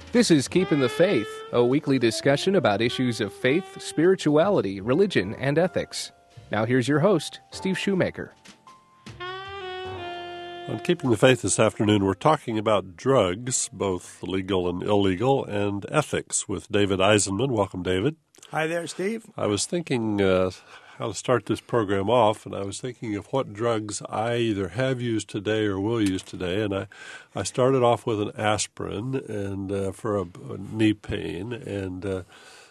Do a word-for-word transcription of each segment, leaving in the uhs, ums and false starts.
This is Keeping the Faith, a weekly discussion about issues of faith, spirituality, religion, and ethics. Now here's your host, Steve Shoemaker. On Keeping the Faith this afternoon, we're talking about drugs, both legal and illegal, and ethics with David Eisenman. Welcome, David. Hi there, Steve. I was thinking uh, how to start this program off, and I was thinking of what drugs I either have used today or will use today. And I, I started off with an aspirin and uh, for a, a knee pain, and uh,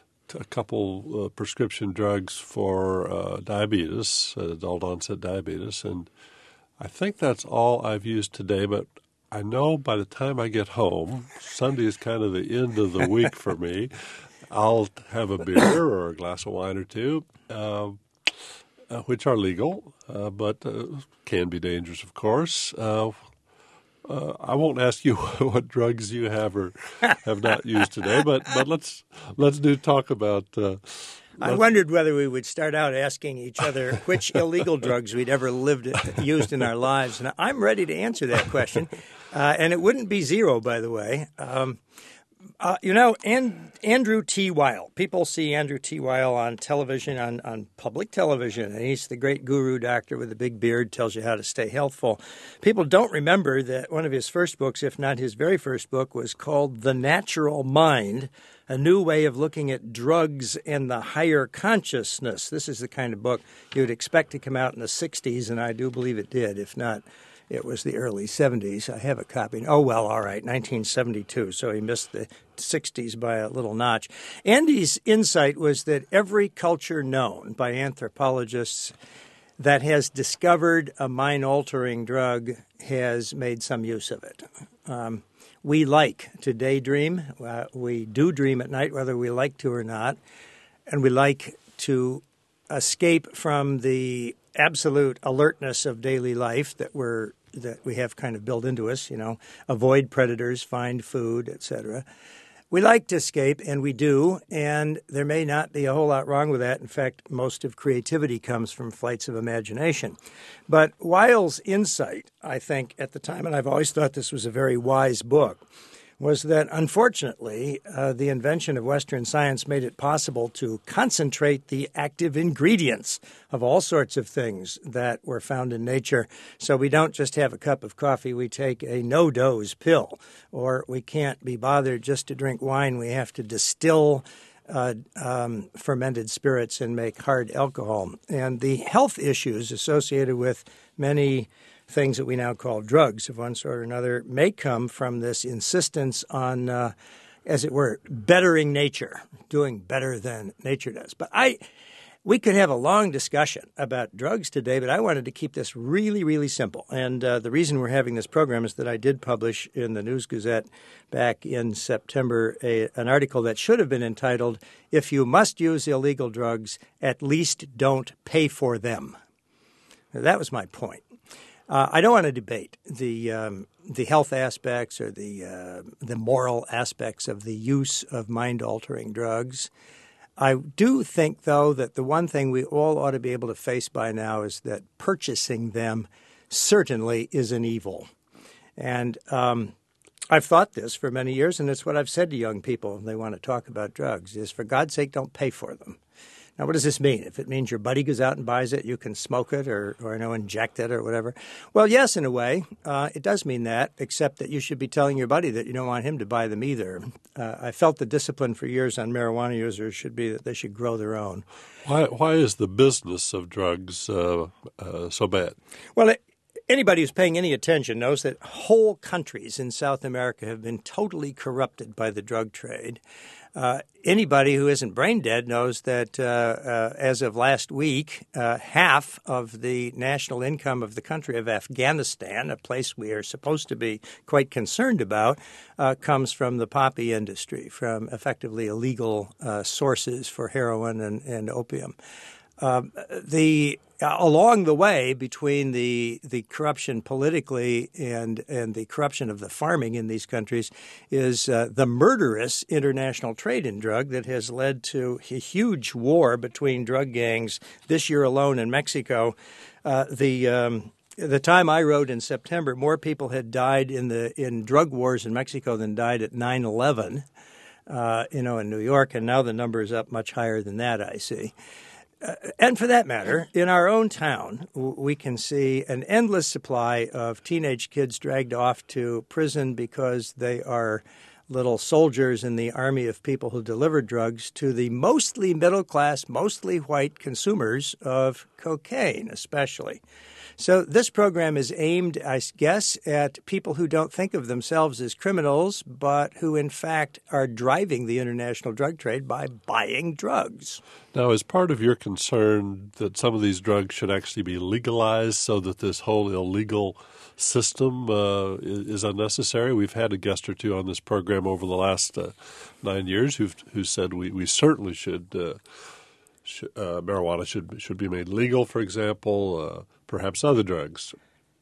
a couple uh, prescription drugs for uh, diabetes, uh, adult onset diabetes, and I think that's all I've used today, but I know by the time I get home, Sunday is kind of the end of the week for me, I'll have a beer or a glass of wine or two, uh, uh, which are legal, uh, but uh, can be dangerous, of course. Uh, uh, I won't ask you what drugs you have or have not used today, but but let's let's do talk about. Uh, I wondered whether we would start out asking each other which illegal drugs we'd ever lived used in our lives, and I'm ready to answer that question. Uh, and it wouldn't be zero, by the way. Um, uh, you know, and Andrew T. Weil. People see Andrew T. Weil on television, on, on public television, and he's the great guru doctor with a big beard, tells you how to stay healthful. People don't remember that one of his first books, if not his very first book, was called The Natural Mind, a new way of looking at drugs and the higher consciousness. This is the kind of book you would expect to come out in the sixties, and I do believe it did. If not, it was the early seventies. I have a copy. Oh, well, all right, nineteen seventy-two. So he missed the sixties by a little notch. Andy's insight was that every culture known by anthropologists that has discovered a mind-altering drug has made some use of it. Um, we like to daydream. Uh, we do dream at night, whether we like to or not. And we like to escape from the absolute alertness of daily life that we're that we have kind of built into us, you know, avoid predators, find food, et cetera. We like to escape, and we do, and there may not be a whole lot wrong with that. In fact, most of creativity comes from flights of imagination. But Weil's insight, I think, at the time, and I've always thought this was a very wise book, was that, unfortunately, uh, the invention of Western science made it possible to concentrate the active ingredients of all sorts of things that were found in nature. So we don't just have a cup of coffee, we take a no-dose pill. Or we can't be bothered just to drink wine, we have to distill uh, um, fermented spirits and make hard alcohol. And the health issues associated with many things that we now call drugs of one sort or another may come from this insistence on, uh, as it were, bettering nature, doing better than nature does. But I, we could have a long discussion about drugs today, but I wanted to keep this really, really simple. And uh, the reason we're having this program is that I did publish in the News Gazette back in September a, an article that should have been entitled, "If You Must Use Illegal Drugs, At Least Don't Pay for Them." Now, that was my point. Uh, I don't want to debate the um, the health aspects or the uh, the moral aspects of the use of mind-altering drugs. I do think, though, that the one thing we all ought to be able to face by now is that purchasing them certainly is an evil. And um, I've thought this for many years, and it's what I've said to young people when they want to talk about drugs, is for God's sake, don't pay for them. Now, what does this mean? If it means your buddy goes out and buys it, you can smoke it or, or you know, inject it or whatever. Well, yes, in a way, uh, it does mean that, except that you should be telling your buddy that you don't want him to buy them either. Uh, I felt the discipline for years on marijuana users should be that they should grow their own. Why, why is the business of drugs uh, uh, so bad? Well, it, anybody who's paying any attention knows that whole countries in South America have been totally corrupted by the drug trade. Uh, anybody who isn't brain dead knows that uh, uh, as of last week, uh, half of the national income of the country of Afghanistan, a place we are supposed to be quite concerned about, uh, comes from the poppy industry, from effectively illegal uh, sources for heroin and, and opium. Uh, the uh, along the way between the the corruption politically and and the corruption of the farming in these countries is uh, the murderous international trade in drug that has led to a huge war between drug gangs this year alone in Mexico. Uh, the um, the time I wrote in September, more people had died in the in drug wars in Mexico than died at nine eleven, uh, you know, in New York, and now the number is up much higher than that, I see. Uh, and for that matter, in our own town, w- we can see an endless supply of teenage kids dragged off to prison because they are little soldiers in the army of people who deliver drugs to the mostly middle-class, mostly white consumers of cocaine, especially. So this program is aimed, I guess, at people who don't think of themselves as criminals, but who, in fact, are driving the international drug trade by buying drugs. Now, is part of your concern that some of these drugs should actually be legalized so that this whole illegal system uh, is unnecessary? We've had a guest or two on this program over the last uh, nine years who've who said we, we certainly should uh, sh- uh, marijuana should should be made legal, for example, uh, perhaps other drugs.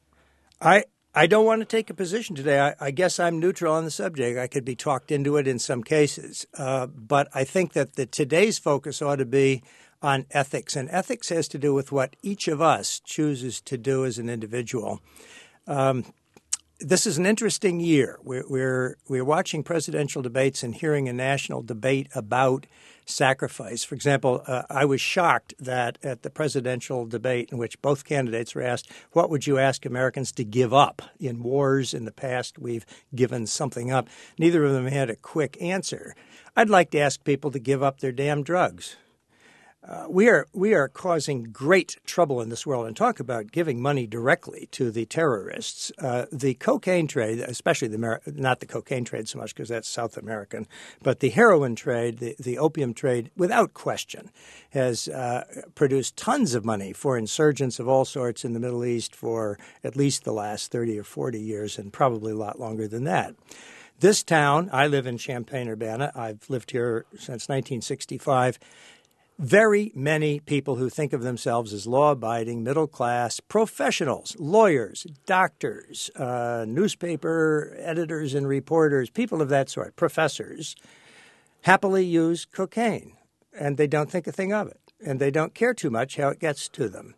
I I don't want to take a position today. I, I guess I'm neutral on the subject. I could be talked into it in some cases. Uh, but I think that the, today's focus ought to be on ethics. And ethics has to do with what each of us chooses to do as an individual. Um, this is an interesting year. We're, we're, we're watching presidential debates and hearing a national debate about sacrifice. For example, uh, I was shocked that at the presidential debate in which both candidates were asked, what would you ask Americans to give up? In wars in the past, we've given something up. Neither of them had a quick answer. I'd like to ask people to give up their damn drugs. Uh, we are we are causing great trouble in this world. And talk about giving money directly to the terrorists. Uh, the cocaine trade, especially the not the cocaine trade so much because that's South American, but the heroin trade, the, the opium trade, without question, has uh, produced tons of money for insurgents of all sorts in the Middle East for at least the last thirty or forty years, and probably a lot longer than that. This town, I live in Champaign-Urbana. I've lived here since nineteen sixty-five. Very many people who think of themselves as law-abiding, middle-class professionals, lawyers, doctors, uh, newspaper editors and reporters, people of that sort, professors, happily use cocaine, and they don't think a thing of it, and they don't care too much how it gets to them.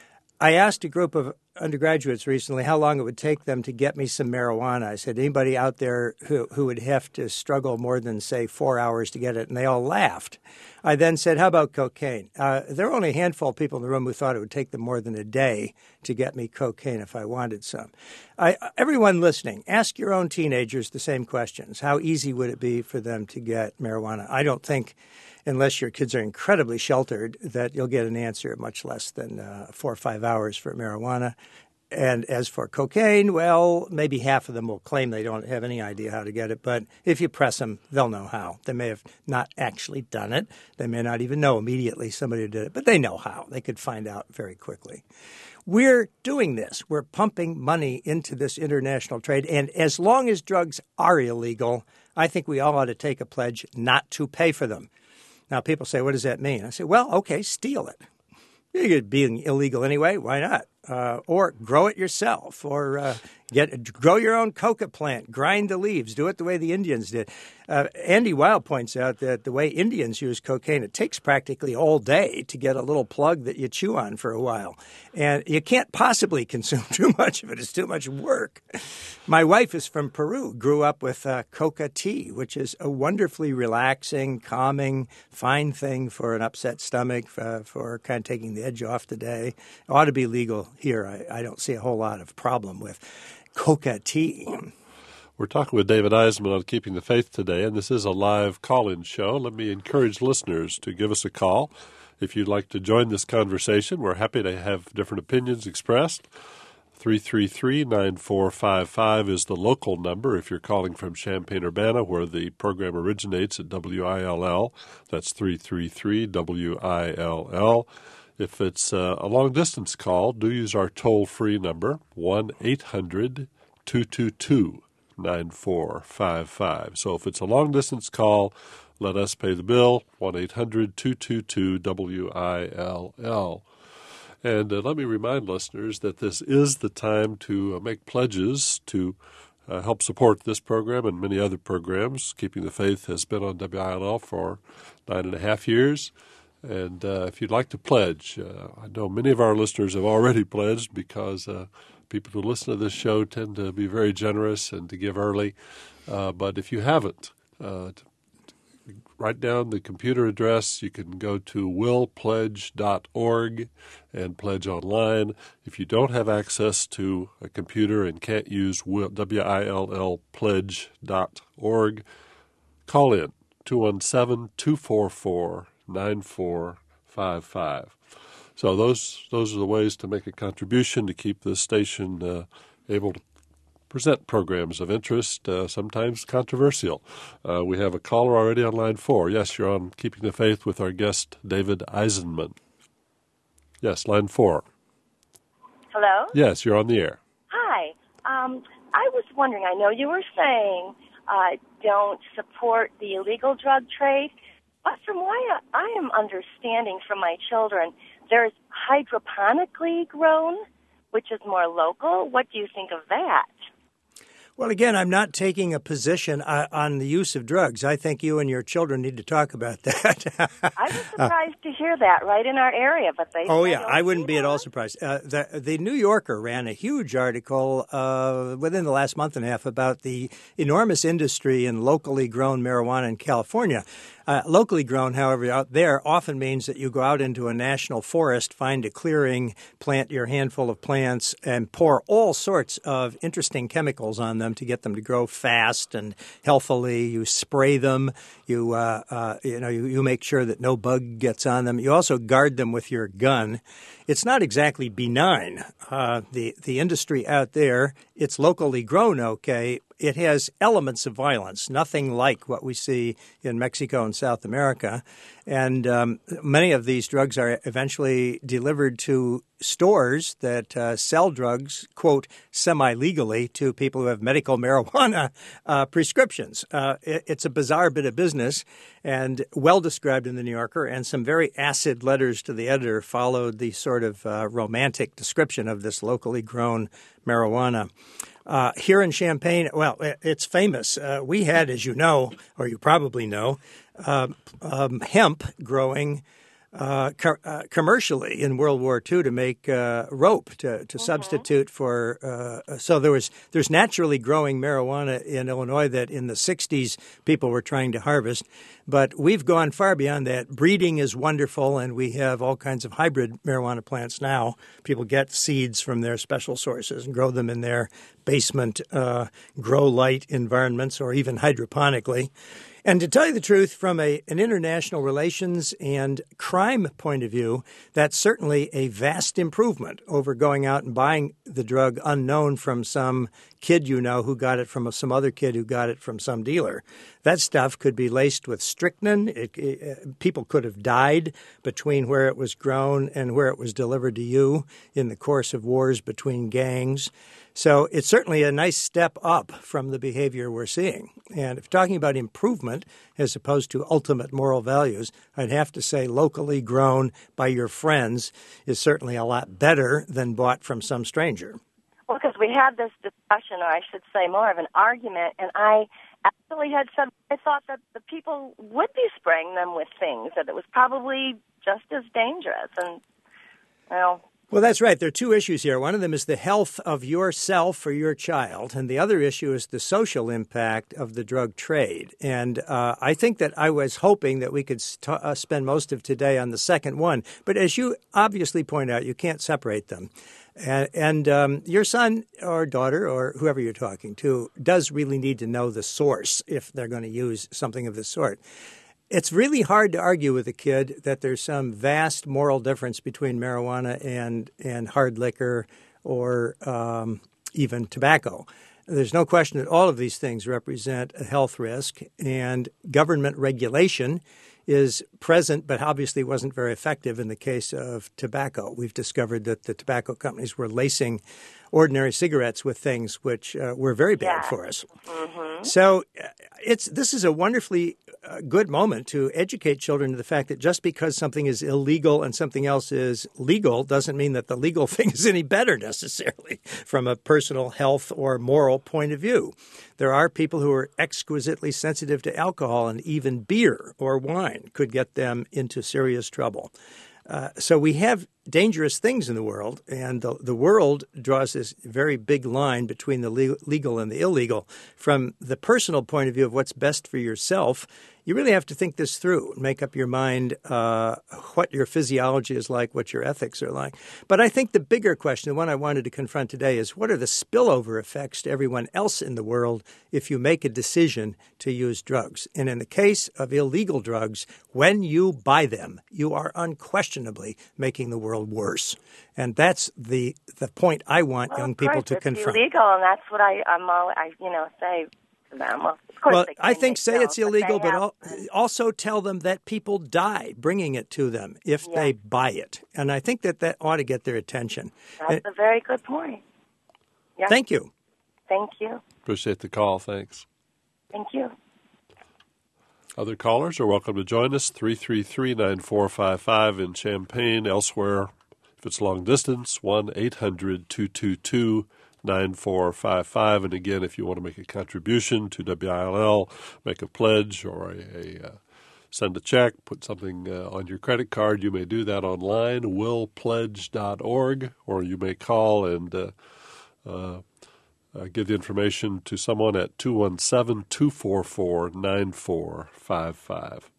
I asked a group of undergraduates recently how long it would take them to get me some marijuana. I said, anybody out there who, who would have to struggle more than, say, four hours to get it? And they all laughed. I then said, how about cocaine? Uh, there were only a handful of people in the room who thought it would take them more than a day to get me cocaine if I wanted some. I, everyone listening, ask your own teenagers the same questions. How easy would it be for them to get marijuana? I don't think, unless your kids are incredibly sheltered, that you'll get an answer much less than uh, four or five hours for marijuana. And as for cocaine, well, maybe half of them will claim they don't have any idea how to get it. But if you press them, they'll know how. They may have not actually done it. They may not even know immediately somebody who did it. But they know how. They could find out very quickly. We're doing this. We're pumping money into this international trade. And as long as drugs are illegal, I think we all ought to take a pledge not to pay for them. Now, people say, what does that mean? I say, well, okay, steal it. You're being illegal anyway. Why not? Uh, or grow it yourself, or uh, get grow your own coca plant, grind the leaves, do it the way the Indians did. Uh, Andy Weil points out that the way Indians use cocaine, it takes practically all day to get a little plug that you chew on for a while. And you can't possibly consume too much of it. It's too much work. My wife is from Peru, grew up with uh, coca tea, which is a wonderfully relaxing, calming, fine thing for an upset stomach, uh, for kind of taking the edge off the day. It ought to be legal here. I, I don't see a whole lot of problem with coca tea. We're talking with David Eisman on Keeping the Faith today, and this is a live call-in show. Let me encourage listeners to give us a call. If you'd like to join this conversation, we're happy to have different opinions expressed. three three three, nine four five five is the local number if you're calling from Champaign-Urbana, where the program originates at W I L L. That's three three three W I L L. If it's uh, a long-distance call, do use our toll-free number, one eight hundred two two two nine four five five. So if it's a long-distance call, let us pay the bill, one eight hundred two two two W I L L. And uh, let me remind listeners that this is the time to uh, make pledges to uh, help support this program and many other programs. Keeping the Faith has been on W I L L for nine and a half years. And uh, if you'd like to pledge, uh, I know many of our listeners have already pledged because uh, people who listen to this show tend to be very generous and to give early. Uh, but if you haven't, uh, t- t- write down the computer address. You can go to will pledge dot org and pledge online. If you don't have access to a computer and can't use will, W I L L pledge dot org, call in two one seven, two four four, nine four five five. So those those are the ways to make a contribution to keep this station uh, able to present programs of interest, uh, sometimes controversial. Uh, we have a caller already on line four. Yes, you're on Keeping the Faith with our guest, David Eisenman. Yes, line four. Hello? Yes, you're on the air. Hi. Um, I was wondering, I know you were saying uh, don't support the illegal drug trade, but from what I am understanding from my children, there's hydroponically grown, which is more local. What do you think of that? Well, again, I'm not taking a position uh, on the use of drugs. I think you and your children need to talk about that. I was surprised to hear that right in our area, but they. Oh yeah, I wouldn't be at all surprised. Uh, the the New Yorker ran a huge article uh, within the last month and a half about the enormous industry in locally grown marijuana in California. Uh, locally grown, however, out there often means that you go out into a national forest, find a clearing, plant your handful of plants, and pour all sorts of interesting chemicals on them to get them to grow fast and healthily. You spray them. You uh, uh, you know you, you make sure that no bug gets on them. You also guard them with your gun. It's not exactly benign. Uh, the the industry out there, it's locally grown, okay. It has elements of violence, nothing like what we see in Mexico and South America. And um, many of these drugs are eventually delivered to stores that uh, sell drugs, quote, semi-legally to people who have medical marijuana uh, prescriptions. Uh, it, it's a bizarre bit of business and well described in the New Yorker, and some very acid letters to the editor followed the sort of uh, romantic description of this locally grown marijuana. Uh, here in Champaign, well, it's famous. Uh, we had, as you know, or you probably know, uh, um, hemp growing uh, co- uh, commercially in World War Two to make uh, rope to, to mm-hmm. substitute for. Uh, so there was there's naturally growing marijuana in Illinois that in the sixties people were trying to harvest. But we've gone far beyond that. Breeding is wonderful, and we have all kinds of hybrid marijuana plants now. People get seeds from their special sources and grow them in their basement, uh, grow light environments, or even hydroponically. And to tell you the truth, from a, an international relations and crime point of view, that's certainly a vast improvement over going out and buying the drug unknown from some kid you know who got it from some other kid who got it from some dealer. That stuff could be laced with strychnine. It, it, people could have died between where it was grown and where it was delivered to you in the course of wars between gangs. So it's certainly a nice step up from the behavior we're seeing. And if talking about improvement as opposed to ultimate moral values, I'd have to say locally grown by your friends is certainly a lot better than bought from some stranger. Well, because we had this discussion, or I should say more of an argument, and I actually had said I thought that the people would be spraying them with things, that it was probably just as dangerous. And, well... Well, that's right. There are two issues here. One of them is the health of yourself or your child, and the other issue is the social impact of the drug trade. And uh, I think that I was hoping that we could st- uh, spend most of today on the second one. But as you obviously point out, you can't separate them. And, and um, your son or daughter or whoever you're talking to does really need to know the source if they're going to use something of this sort. It's really hard to argue with a kid that there's some vast moral difference between marijuana and, and hard liquor or um, even tobacco. There's no question that all of these things represent a health risk, and government regulation is present, but obviously wasn't very effective in the case of tobacco. We've discovered that the tobacco companies were lacing ordinary cigarettes with things which uh, were very bad yeah. for us. Mm-hmm. Mm-hmm. So uh, it's this is a wonderfully uh, good moment to educate children to the fact that just because something is illegal and something else is legal doesn't mean that the legal thing is any better necessarily from a personal health or moral point of view. There are people who are exquisitely sensitive to alcohol, and even beer or wine could get them into serious trouble. Uh, so we have dangerous things in the world, and the, the world draws this very big line between the le- legal and the illegal. From the personal point of view of what's best for yourself, you really have to think this through and make up your mind uh, what your physiology is like, what your ethics are like. But I think the bigger question, the one I wanted to confront today, is what are the spillover effects to everyone else in the world if you make a decision to use drugs? And in the case of illegal drugs, when you buy them, you are unquestionably making the world worse. And that's the the point I want well, young people course, to it's confront. It's illegal, and that's what I, I'm all, I, you know, say to them. Well, of course well they I can, think they say it's don't, illegal, but, but al- also tell them that people die bringing it to them if yeah. they buy it. And I think that that ought to get their attention. That's and, a very good point. Yeah. Thank you. Thank you. Appreciate the call. Thanks. Thank you. Other callers are welcome to join us, three three three, nine four five five in Champaign. Elsewhere, if it's long distance, one eight hundred, two two two, nine four five five. And again, if you want to make a contribution to W I L L, make a pledge or a, a uh, send a check, put something uh, on your credit card, you may do that online, will pledge dot org, or you may call and uh, uh, Uh, give the information to someone at two one seven, two four four, nine four five five.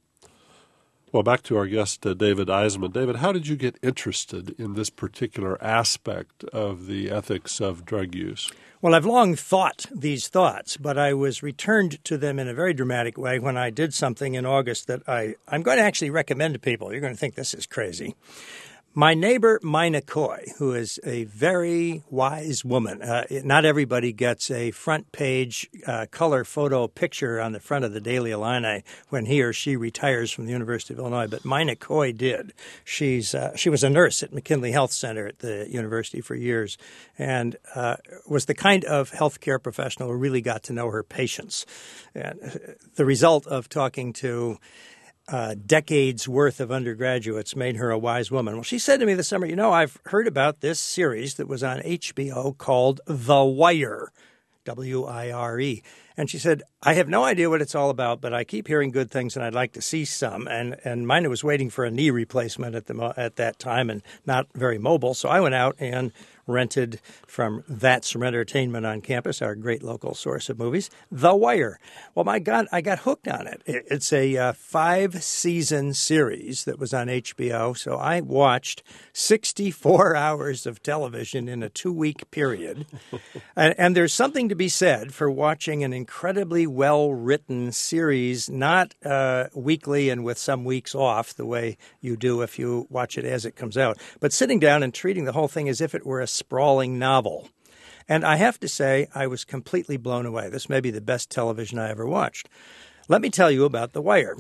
Well, back to our guest, uh, David Eisman. David, how did you get interested in this particular aspect of the ethics of drug use? Well, I've long thought these thoughts, but I was returned to them in a very dramatic way when I did something in August that I, I'm going to actually recommend to people. You're going to think this is crazy. My neighbor, Mina Coy, who is a very wise woman. Uh, not everybody gets a front page uh, color photo picture on the front of the Daily Illini when he or she retires from the University of Illinois, but Mina Coy did. She's uh, she was a nurse at McKinley Health Center at the university for years, and uh, was the kind of healthcare professional who really got to know her patients. And the result of talking to Uh, decades worth of undergraduates made her a wise woman. Well, she said to me this summer, you know, I've heard about this series that was on H B O called The Wire, W I R E. And she said, I have no idea what it's all about, but I keep hearing good things and I'd like to see some. And and Mina was waiting for a knee replacement at the mo- at that time and not very mobile. So I went out and rented from That's from Entertainment on campus, our great local source of movies, The Wire. Well, my God, I got hooked on it. It's a uh, five-season series that was on H B O, so I watched sixty-four hours of television in a two-week period. and, and there's something to be said for watching an incredibly well-written series, not uh, weekly and with some weeks off, the way you do if you watch it as it comes out, but sitting down and treating the whole thing as if it were a sprawling novel. And I have to say, I was completely blown away. This may be the best television I ever watched. Let me tell you about The Wire.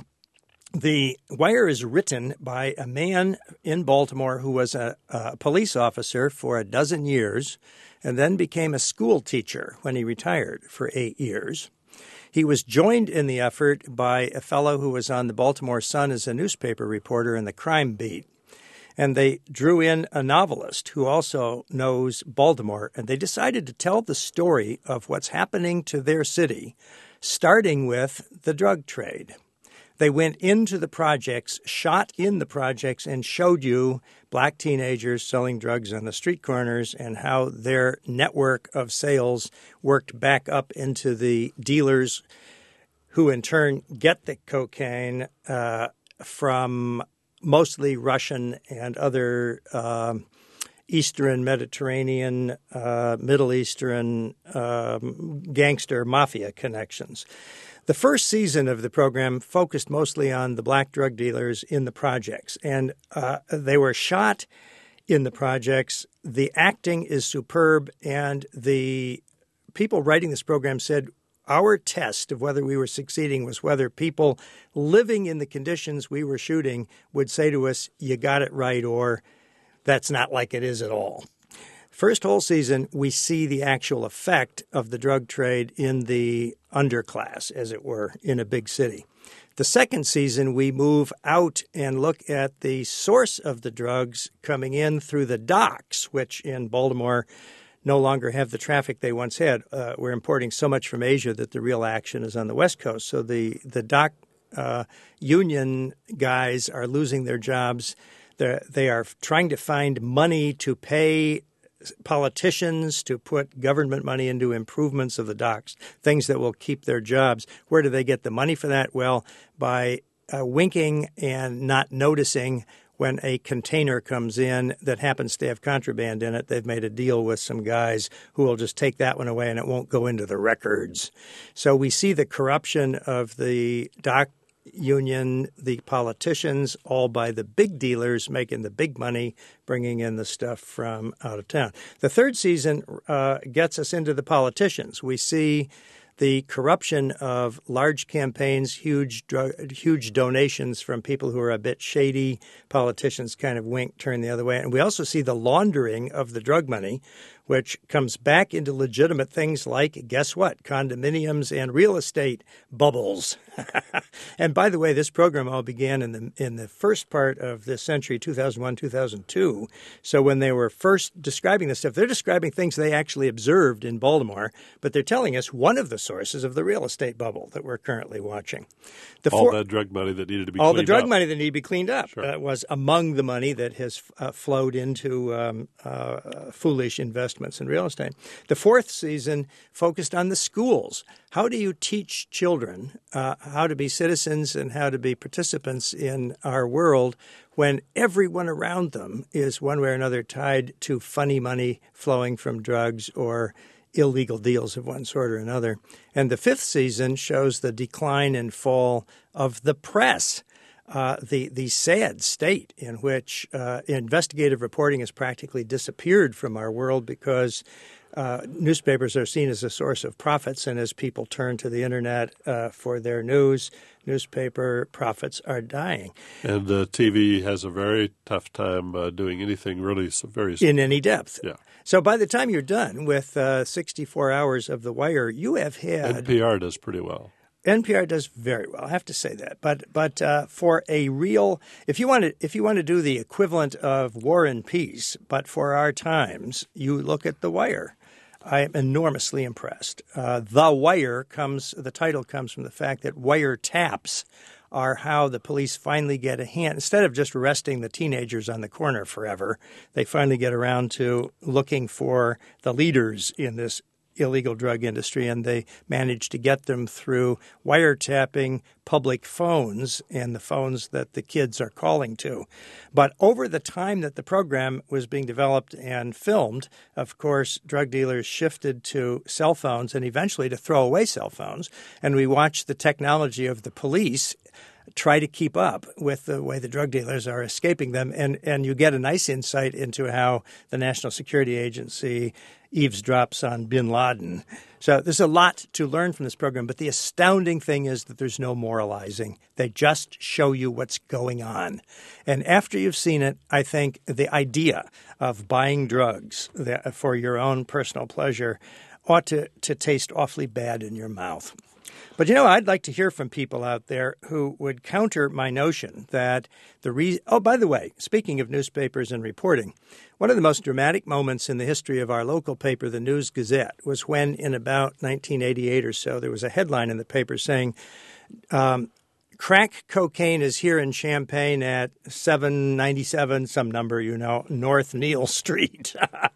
The Wire is written by a man in Baltimore who was a, a police officer for a dozen years and then became a school teacher when he retired for eight years. He was joined in the effort by a fellow who was on the Baltimore Sun as a newspaper reporter in the crime beat. And they drew in a novelist who also knows Baltimore, and they decided to tell the story of what's happening to their city, starting with the drug trade. They went into the projects, shot in the projects, and showed you black teenagers selling drugs on the street corners and how their network of sales worked back up into the dealers who in turn get the cocaine uh, from mostly Russian and other uh, Eastern Mediterranean, uh, Middle Eastern um, gangster mafia connections. The first season of the program focused mostly on the black drug dealers in the projects, and uh, they were shot in the projects. The acting is superb, and the people writing this program said, our test of whether we were succeeding was whether people living in the conditions we were shooting would say to us, you got it right, or that's not like it is at all. First whole season, we see the actual effect of the drug trade in the underclass, as it were, in a big city. The second season, we move out and look at the source of the drugs coming in through the docks, which in Baltimore no longer have the traffic they once had. Uh, we're importing so much from Asia that the real action is on the West Coast. So the, the dock uh, union guys are losing their jobs. They're, they are trying to find money to pay politicians, to put government money into improvements of the docks, things that will keep their jobs. Where do they get the money for that? Well, by uh, winking and not noticing when a container comes in that happens to have contraband in it. They've made a deal with some guys who will just take that one away and it won't go into the records. So we see the corruption of the dock union, the politicians, all by the big dealers making the big money, bringing in the stuff from out of town. The third season uh, gets us into the politicians. We see the corruption of large campaigns, huge drug, huge donations from people who are a bit shady. Politicians kind of wink, turn the other way. And we also see the laundering of the drug money, which comes back into legitimate things like, guess what, condominiums and real estate bubbles. And by the way, this program all began in the in the first part of this century, two thousand one, two thousand two. So when they were first describing this stuff, they're describing things they actually observed in Baltimore, but they're telling us one of the sources of the real estate bubble that we're currently watching. The all four, that drug money that needed to be all cleaned the drug up. money that needed to be cleaned up Sure. uh, was among the money that has uh, flowed into um, uh, foolish investments in real estate. The fourth season focused on the schools. How do you teach children uh, how to be citizens and how to be participants in our world when everyone around them is one way or another tied to funny money flowing from drugs or illegal deals of one sort or another? And the fifth season shows the decline and fall of the press. Uh, the the sad state in which uh, investigative reporting has practically disappeared from our world because uh, newspapers are seen as a source of profits, and as people turn to the internet uh, for their news, newspaper profits are dying. And the T V has a very tough time uh, doing anything really so very in any depth. Yeah. So by the time you're done with uh, sixty-four hours of The Wire, you have had N P R does pretty well. N P R does very well. I have to say that. But but uh, for a real, if you want to if you want to do the equivalent of War and Peace, but for our times, you look at The Wire. I am enormously impressed. Uh, the Wire comes. The title comes from the fact that wiretaps are how the police finally get a hand. Instead of just arresting the teenagers on the corner forever, they finally get around to looking for the leaders in this illegal drug industry, and they managed to get them through wiretapping public phones and the phones that the kids are calling to. But over the time that the program was being developed and filmed, of course, drug dealers shifted to cell phones and eventually to throw away cell phones. And we watched the technology of the police try to keep up with the way the drug dealers are escaping them. And, and you get a nice insight into how the National Security Agency eavesdrops on bin Laden. So there's a lot to learn from this program, but the astounding thing is that there's no moralizing. They just show you what's going on. And after you've seen it, I think the idea of buying drugs for your own personal pleasure ought to, to taste awfully bad in your mouth. But, you know, I'd like to hear from people out there who would counter my notion that the reason – oh, by the way, speaking of newspapers and reporting, one of the most dramatic moments in the history of our local paper, the News Gazette, was when in about nineteen eighty-eight or so there was a headline in the paper saying um, crack cocaine is here in Champaign at seven ninety-seven, some number, you know, North Neal Street.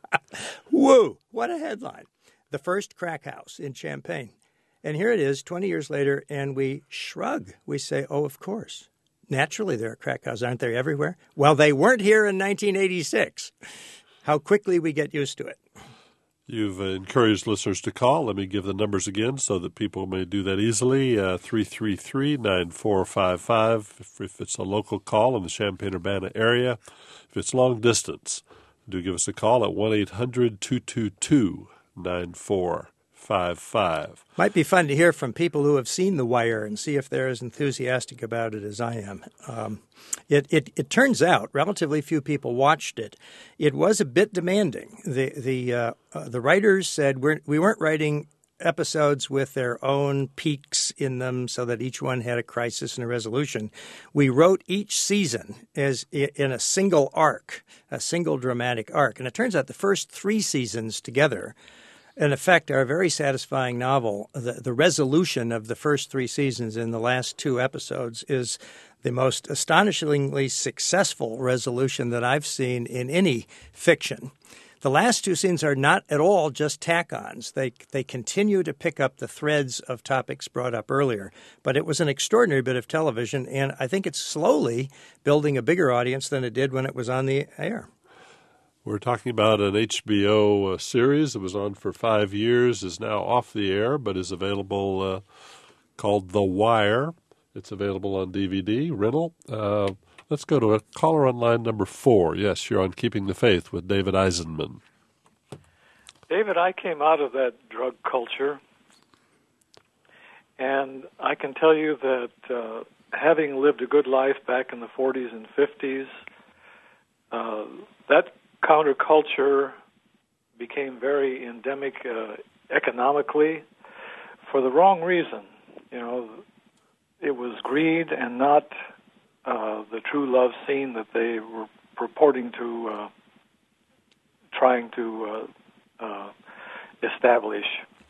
Whoa, what a headline. The first crack house in Champaign. And here it is twenty years later, and we shrug. We say, oh, of course. Naturally, there are crack houses. Aren't they everywhere? Well, they weren't here in nineteen eighty-six. How quickly we get used to it. You've uh, encouraged listeners to call. Let me give the numbers again so that people may do that easily. Uh, three three three, nine four five five if, if it's a local call in the Champaign-Urbana area. If it's long distance, do give us a call at one eight hundred two two two nine four five five. Might be fun to hear from people who have seen The Wire and see if they're as enthusiastic about it as I am. Um, it, it it turns out relatively few people watched it. It was a bit demanding. The the uh, uh, the writers said we're, we weren't writing episodes with their own peaks in them so that each one had a crisis and a resolution. We wrote each season as in a single arc, a single dramatic arc. And it turns out the first three seasons together, in effect, are a very satisfying novel. The, the resolution of the first three seasons in the last two episodes is the most astonishingly successful resolution that I've seen in any fiction. The last two scenes are not at all just tack-ons. They they continue to pick up the threads of topics brought up earlier. But it was an extraordinary bit of television, and I think it's slowly building a bigger audience than it did when it was on the air. We're talking about an H B O uh, series that was on for five years, is now off the air, but is available, uh, called The Wire. It's available on D V D, rental. Uh, let's go to a caller on line number four. Yes, you're on Keeping the Faith with David Eisenman. David, I came out of that drug culture, and I can tell you that uh, having lived a good life back in the forties and fifties, uh, that counterculture became very endemic uh, economically for the wrong reason. You know, it was greed and not uh, the true love scene that they were purporting to, uh, trying to uh, uh, establish.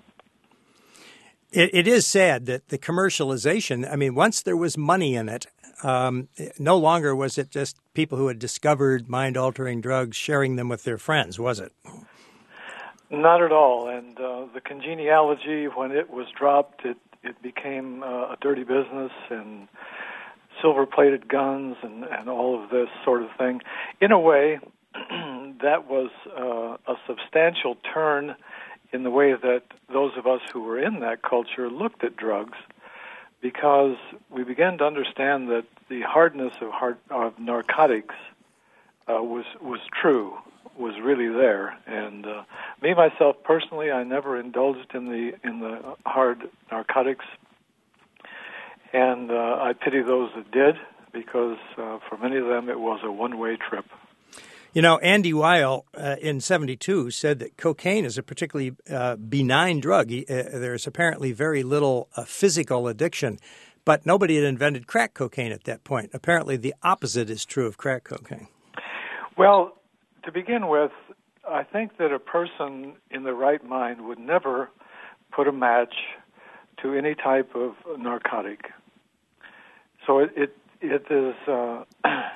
It, it is sad that the commercialization, I mean, once there was money in it, um, no longer was it just people who had discovered mind-altering drugs sharing them with their friends, was it? Not at all. And uh, the congeniality, when it was dropped, it, it became uh, a dirty business and silver-plated guns and, and all of this sort of thing. In a way, that was uh, a substantial turn in the way that those of us who were in that culture looked at drugs, because we began to understand that the hardness of, hard, of narcotics uh, was was true, was really there. And uh, me myself personally, I never indulged in the in the hard narcotics, and uh, I pity those that did, because uh, for many of them it was a one-way trip. You know, Andy Weil uh, in seventy-two said that cocaine is a particularly uh, benign drug. He, uh, there's apparently very little uh, physical addiction, but nobody had invented crack cocaine at that point. Apparently the opposite is true of crack cocaine. Well, to begin with, I think that a person in the right mind would never put a match to any type of narcotic. So it it, it is... Uh,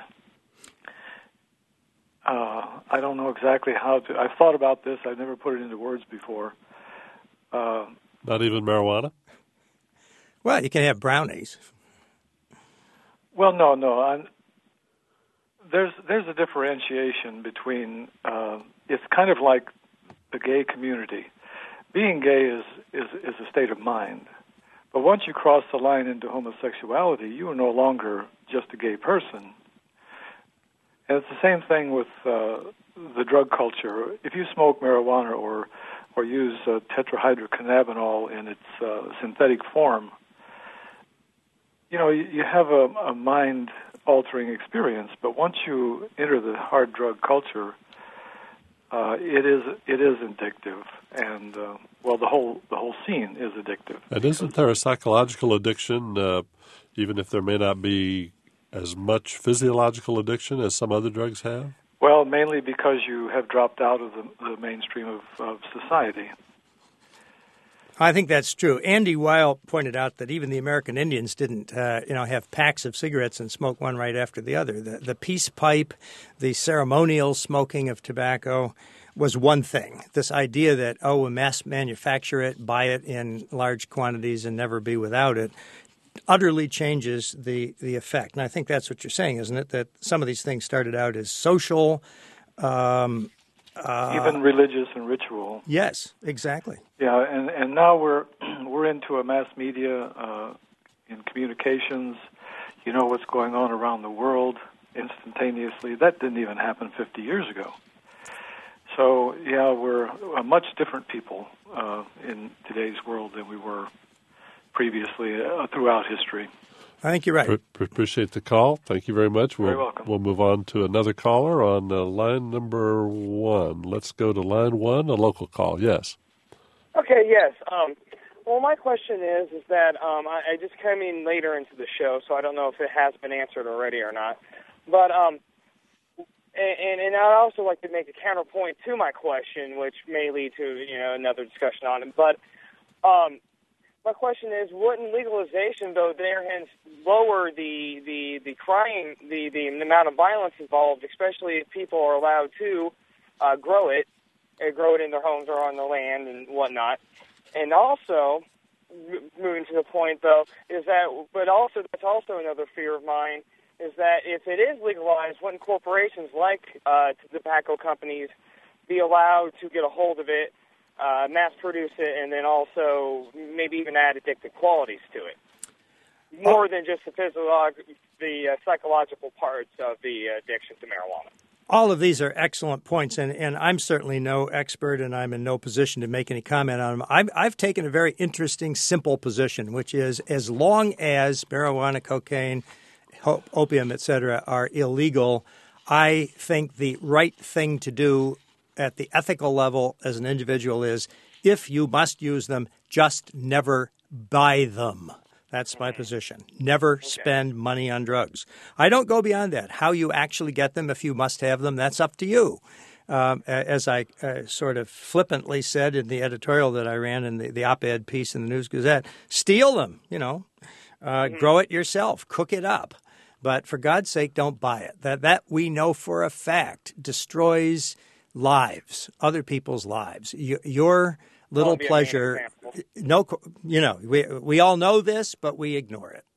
Uh, I don't know exactly how to. I've thought about this. I've never put it into words before. Uh, Not even marijuana? Well, you can have brownies. Well, no, no. I'm, there's there's a differentiation between. Uh, it's kind of like the gay community. Being gay is, is is a state of mind, but once you cross the line into homosexuality, you are no longer just a gay person. And it's the same thing with uh, the drug culture. If you smoke marijuana or or use uh, tetrahydrocannabinol in its uh, synthetic form, you know, you, you have a, a mind-altering experience. But once you enter the hard drug culture, uh, it is it is addictive, and uh, well, the whole the whole scene is addictive. And isn't there a psychological addiction, uh, even if there may not be as much physiological addiction as some other drugs have? Well, mainly because you have dropped out of the, the mainstream of, of society. I think that's true. Andy Weil pointed out that even the American Indians didn't, uh, you know, have packs of cigarettes and smoke one right after the other. The, the peace pipe, the ceremonial smoking of tobacco was one thing. This idea that, oh, we mass manufacture it, buy it in large quantities and never be without it, utterly changes the, the effect. And I think that's what you're saying, isn't it? That some of these things started out as social. Um, uh, Even religious and ritual. Yes, exactly. Yeah, and, and now we're we're into a mass media uh, in communications. You know what's going on around the world instantaneously. That didn't even happen fifty years ago. so, yeah, we're a much different people uh, in today's world than we were previously uh, throughout history. I think you're right. Pre- appreciate the call. Thank you very much. We'll, Very welcome. We'll move on to another caller on uh, line number one. Let's go to line one, a local call. Yes. Okay, yes. Um, well, my question is, is that um, I, I just came in later into the show, so I don't know if it has been answered already or not. But um, and, and I'd also like to make a counterpoint to my question, which may lead to you know another discussion on it. But um, my question is, wouldn't legalization, though, therehence lower the the the crime, the, the amount of violence involved, especially if people are allowed to uh, grow it, uh, grow it in their homes or on the land and whatnot? And also, moving to the point, though, is that, but also that's also another fear of mine, is that if it is legalized, wouldn't corporations like uh, tobacco companies be allowed to get a hold of it, Uh, mass produce it, and then also maybe even add addictive qualities to it, more oh. than just the physiolog- the uh, psychological parts of the addiction to marijuana. All of these are excellent points, and, and I'm certainly no expert, and I'm in no position to make any comment on them. I've, I've taken a very interesting, simple position, which is as long as marijuana, cocaine, opium, et cetera, are illegal, I think the right thing to do at the ethical level as an individual is, if you must use them, just never buy them. That's my position. Never okay. spend money on drugs. I don't go beyond that. How you actually get them, if you must have them, that's up to you. Um, as I uh, sort of flippantly said in the editorial that I ran in the, the op-ed piece in the News Gazette, steal them, you know, uh, mm-hmm. grow it yourself, cook it up. But for God's sake, don't buy it. That, that we know for a fact destroys lives, other people's lives. You, your little pleasure, no, you know, we we all know this, but we ignore it.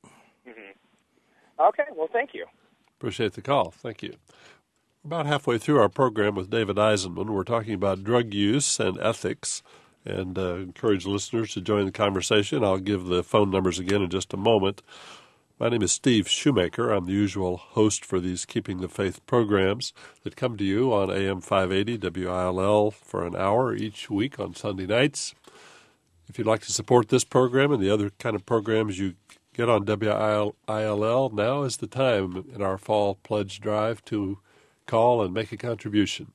Mm-hmm. Okay, well, thank you. Appreciate the call. Thank you. About halfway through our program with David Eisenman, we're talking about drug use and ethics, and uh, encourage listeners to join the conversation. I'll give the phone numbers again in just a moment. My name is Steve Shoemaker. I'm the usual host for these Keeping the Faith programs that come to you on A M five eighty W I L L for an hour each week on Sunday nights. If you'd like to support this program and the other kind of programs you get on W I L L, now is the time in our fall pledge drive to call and make a contribution.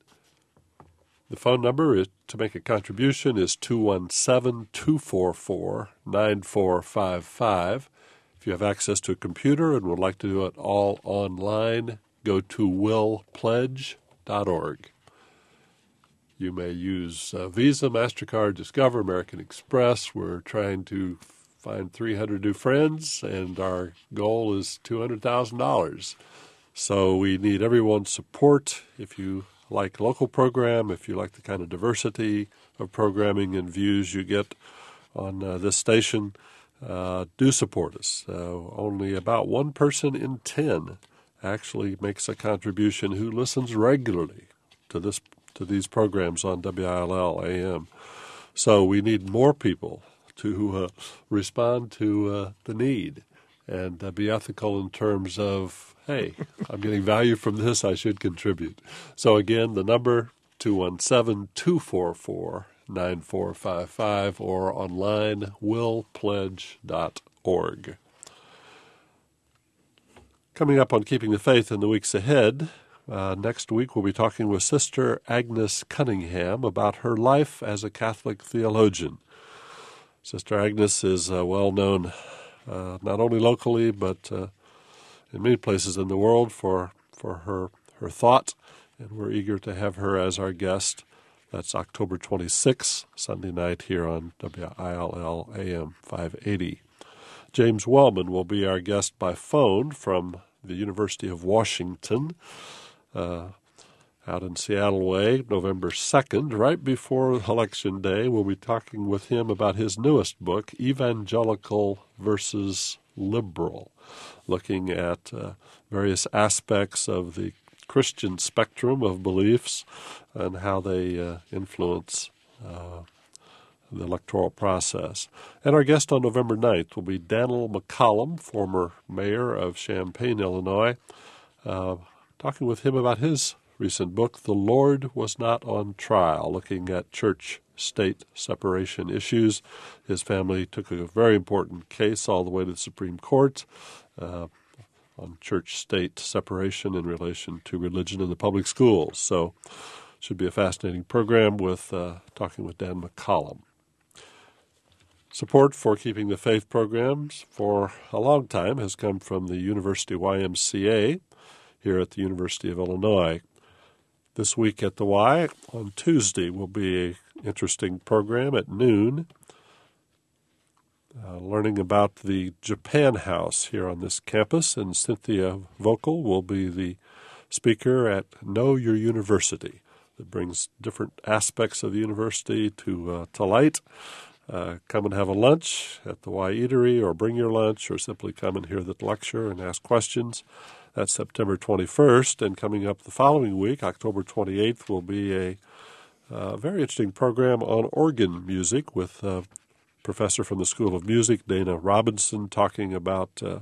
The phone number is, to make a contribution is two one seven, two four four, nine four five five. If you have access to a computer and would like to do it all online, go to will pledge dot org. You may use uh, Visa, MasterCard, Discover, American Express. We're trying to find three hundred new friends, and our goal is two hundred thousand dollars. So we need everyone's support. If you like local program, if you like the kind of diversity of programming and views you get on uh, this station, Uh, do support us. Uh, only about one person in ten actually makes a contribution who listens regularly to this to these programs on W I L L A M. So we need more people to uh, respond to uh, the need and uh, be ethical in terms of, hey, I'm getting value from this, I should contribute. So again, the number two one seven, two four four, nine four five five or online will pledge dot org. Coming up on Keeping the Faith in the weeks ahead, uh, next week we'll be talking with Sister Agnes Cunningham about her life as a Catholic theologian. Sister Agnes is uh, well known uh, not only locally but uh, in many places in the world for, for her, her thought, and we're eager to have her as our guest. That's October twenty-sixth, Sunday night here on W I L L A M five eighty. James Wellman will be our guest by phone from the University of Washington uh, out in Seattle Way, November second, right before Election Day. We'll be talking with him about his newest book, Evangelical versus Liberal, looking at uh, various aspects of the Christian spectrum of beliefs and how they uh, influence uh, the electoral process. And our guest on November ninth will be Daniel McCollum, former mayor of Champaign, Illinois, uh, talking with him about his recent book, The Lord Was Not on Trial, looking at church-state separation issues. His family took a very important case all the way to the Supreme Court uh, on church-state separation in relation to religion in the public schools. So should be a fascinating program with uh, talking with Dan McCollum. Support for Keeping the Faith programs for a long time has come from the University Y M C A here at the University of Illinois. This week at the Y, on Tuesday, will be an interesting program at noon, uh, learning about the Japan House here on this campus, and Cynthia Vogel will be the speaker at Know Your University. That brings different aspects of the university to uh, to light. Uh, come and have a lunch at the Y Eatery, or bring your lunch, or simply come and hear the lecture and ask questions. That's September twenty-first, and coming up the following week, October twenty-eighth, will be a uh, very interesting program on organ music with a professor from the School of Music, Dana Robinson, talking about uh,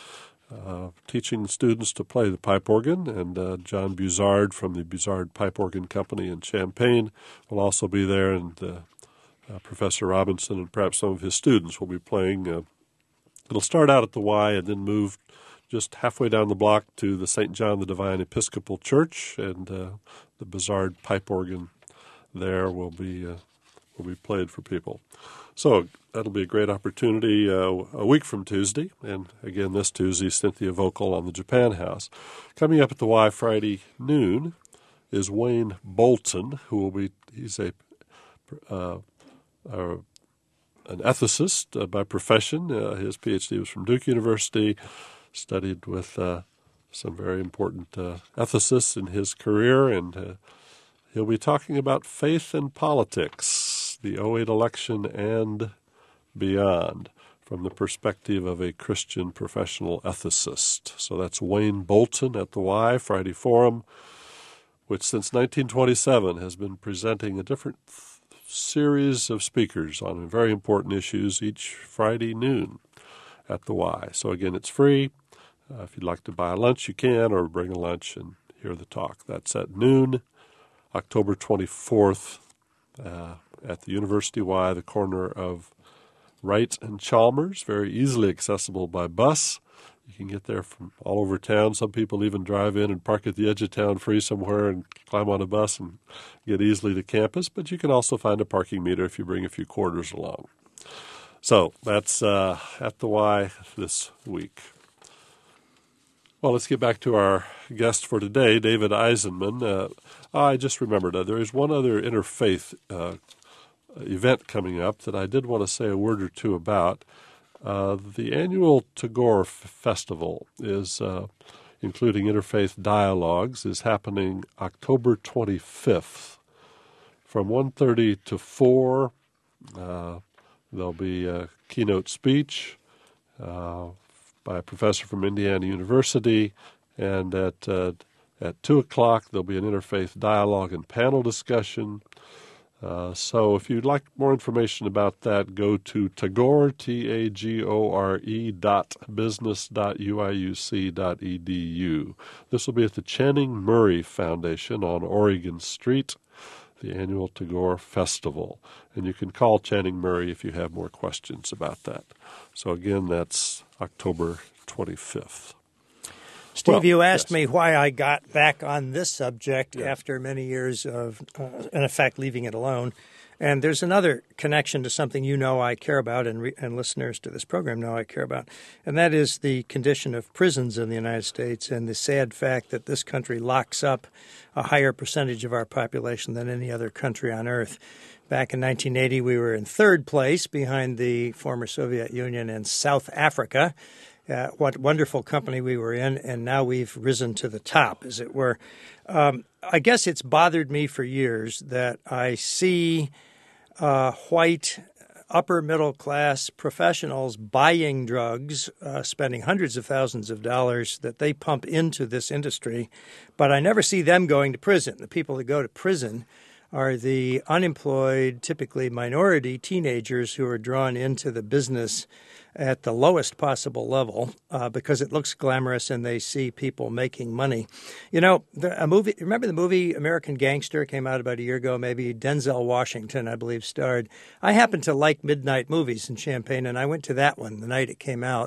uh, teaching students to play the pipe organ, and uh, John Buzard from the Buzard Pipe Organ Company in Champaign will also be there, and uh, uh, Professor Robinson and perhaps some of his students will be playing. Uh, it'll start out at the Y and then move just halfway down the block to the Saint John the Divine Episcopal Church, and uh, the Buzard pipe organ there will be uh, will be played for people. So that'll be a great opportunity uh, a week from Tuesday, and again this Tuesday, Cynthia Vogel on the Japan House. Coming up at the Y Friday noon is Wayne Bolton, who will be he's a uh, uh, an ethicist uh, by profession. Uh, his P H D was from Duke University. Studied with uh, some very important uh, ethicists in his career, and uh, he'll be talking about faith and politics, the oh eight election and beyond, from the perspective of a Christian professional ethicist. So that's Wayne Bolton at the Y Friday Forum, which since nineteen twenty-seven has been presenting a different th- series of speakers on very important issues each Friday noon at the Y. So again, it's free. Uh, if you'd like to buy a lunch, you can, or bring a lunch and hear the talk. That's at noon, October twenty-fourth, uh, at the University Y, the corner of Wright and Chalmers, very easily accessible by bus. You can get there from all over town. Some people even drive in and park at the edge of town free somewhere and climb on a bus and get easily to campus. But you can also find a parking meter if you bring a few quarters along. So that's uh, at the Y this week. Well, let's get back to our guest for today, David Eisenman. Uh, I just remembered uh, there is one other interfaith uh, event coming up that I did want to say a word or two about. Uh, the annual Tagore F- Festival is, uh, including interfaith dialogues, is happening October twenty-fifth from one thirty to four. Uh, there'll be a keynote speech uh, by a professor from Indiana University, and at uh, at two o'clock there'll be an interfaith dialogue and panel discussion. Uh, so if you'd like more information about that, go to Tagore, T A G O R E dot business dot U I U C dot E D U. This will be at the Channing Murray Foundation on Oregon Street, the annual Tagore Festival. And you can call Channing Murray if you have more questions about that. So again, that's October twenty-fifth. Steve, well, you asked yes. me why I got back on this subject yeah. after many years of, uh, in effect, leaving it alone. And there's another connection to something you know I care about, and, re- and listeners to this program know I care about, and that is the condition of prisons in the United States and the sad fact that this country locks up a higher percentage of our population than any other country on earth. Back in nineteen eighty, we were in third place behind the former Soviet Union and South Africa. Uh, what wonderful company we were in, and now we've risen to the top, as it were. Um, I guess it's bothered me for years that I see uh, white upper-middle-class professionals buying drugs, uh, spending hundreds of thousands of dollars that they pump into this industry, but I never see them going to prison. The people that go to prison are the unemployed, typically minority teenagers who are drawn into the business at the lowest possible level uh, because it looks glamorous and they see people making money. You know, the, a movie. Remember the movie American Gangster came out about a year ago, maybe? Denzel Washington, I believe, starred. I happen to like midnight movies in Champaign, and I went to that one the night it came out.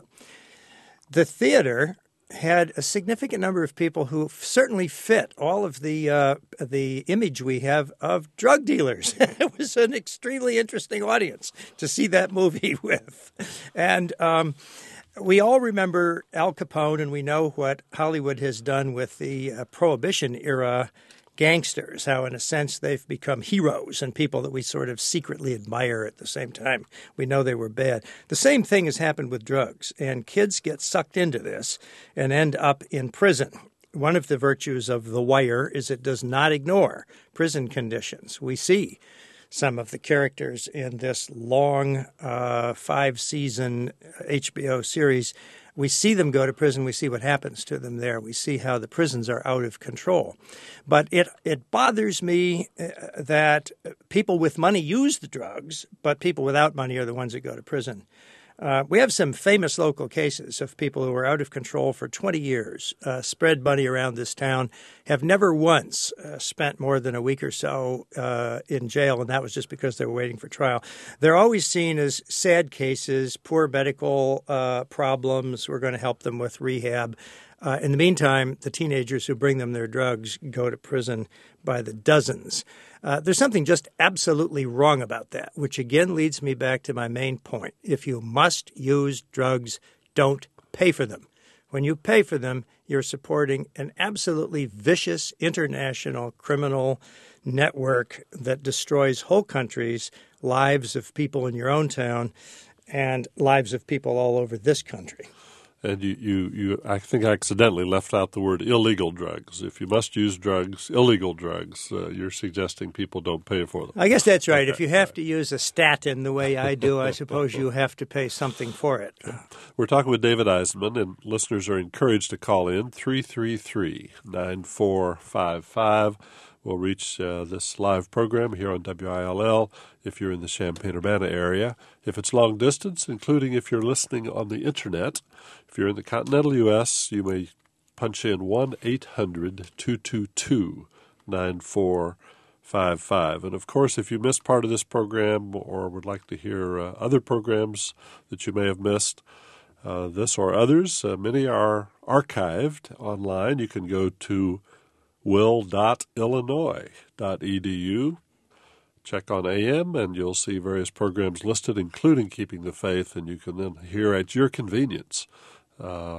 The theater had a significant number of people who certainly fit all of the uh, the image we have of drug dealers. It was an extremely interesting audience to see that movie with. And um, we all remember Al Capone, and we know what Hollywood has done with the uh, Prohibition era gangsters, how in a sense they've become heroes and people that we sort of secretly admire at the same time. We know they were bad. The same thing has happened with drugs, and kids get sucked into this and end up in prison. One of the virtues of The Wire is it does not ignore prison conditions. We see some of the characters in this long uh, five-season H B O series. We see them go to prison. We see what happens to them there. We see how the prisons are out of control. But it it bothers me that people with money use the drugs, but people without money are the ones that go to prison. Uh, we have some famous local cases of people who were out of control for twenty years, uh, spread money around this town, have never once uh, spent more than a week or so uh, in jail, and that was just because they were waiting for trial. They're always seen as sad cases, poor medical uh, problems. We're going to help them with rehab. Uh, in the meantime, the teenagers who bring them their drugs go to prison by the dozens. Uh, there's something just absolutely wrong about that, which again leads me back to my main point. If you must use drugs, don't pay for them. When you pay for them, you're supporting an absolutely vicious international criminal network that destroys whole countries, lives of people in your own town, and lives of people all over this country. And you, you, you, I think, accidentally left out the word illegal drugs. If you must use drugs, illegal drugs, uh, you're suggesting people don't pay for them. I guess that's right. Okay. If you have to use a statin the way I do, I suppose you have to pay something for it. We're talking with David Eisenman, and listeners are encouraged to call in three three three, nine four five five. We'll reach uh, this live program here on W I L L if you're in the Champaign-Urbana area. If it's long distance, including if you're listening on the Internet, if you're in the continental U S, you may punch in one eight hundred two two two nine four five five. And, of course, if you missed part of this program or would like to hear uh, other programs that you may have missed, uh, this or others, uh, many are archived online. You can go to will dot illinois dot e d u. Check on A M, and you'll see various programs listed, including Keeping the Faith, and you can then hear at your convenience uh,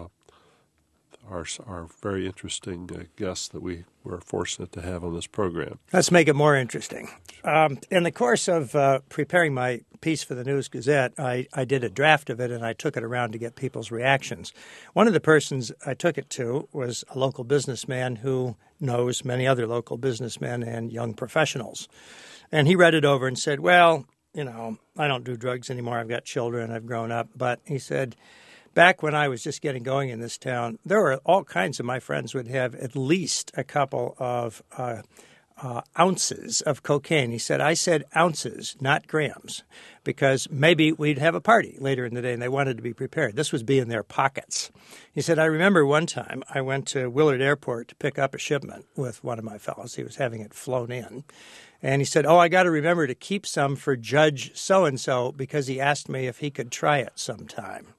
our, our very interesting uh, guests that we were fortunate to have on this program. Let's make it more interesting. Um, in the course of uh, preparing my piece for the News Gazette, I, I did a draft of it, and I took it around to get people's reactions. One of the persons I took it to was a local businessman who knows many other local businessmen and young professionals. And he read it over and said, well, you know, I don't do drugs anymore. I've got children. I've grown up. But he said, back when I was just getting going in this town, there were all kinds of my friends would have at least a couple of uh, uh, ounces of cocaine. He said, I said ounces, not grams, because maybe we'd have a party later in the day and they wanted to be prepared. This was be in their pockets. He said, I remember one time I went to Willard Airport to pick up a shipment with one of my fellows. He was having it flown in. And he said, oh, I got to remember to keep some for Judge so-and-so because he asked me if he could try it sometime.